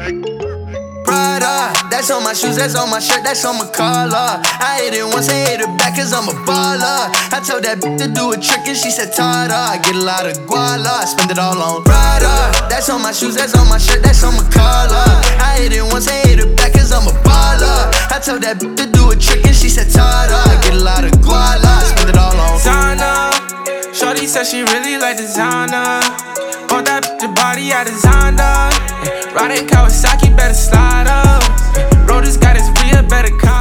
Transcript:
Prada, that's on my shoes, that's on my shirt, that's on my collar. I hit it once, I hit it back cause I'm a baller. I told that bitch to do a trick and she said Tada. I get a lot of guala, I spend it all on Prada. That's on my shoes, that's on my shirt, that's on my collar. I hit it once, I hit it back cause I'm a baller. I told that bitch to do a trick and she said Tada. I get a lot of guala, I spend it all on Zana. Shorty said she really like designer. Bought that bitch the body I designed her. Riding Kawasaki, better slide up. Bro, this guy is real, better call.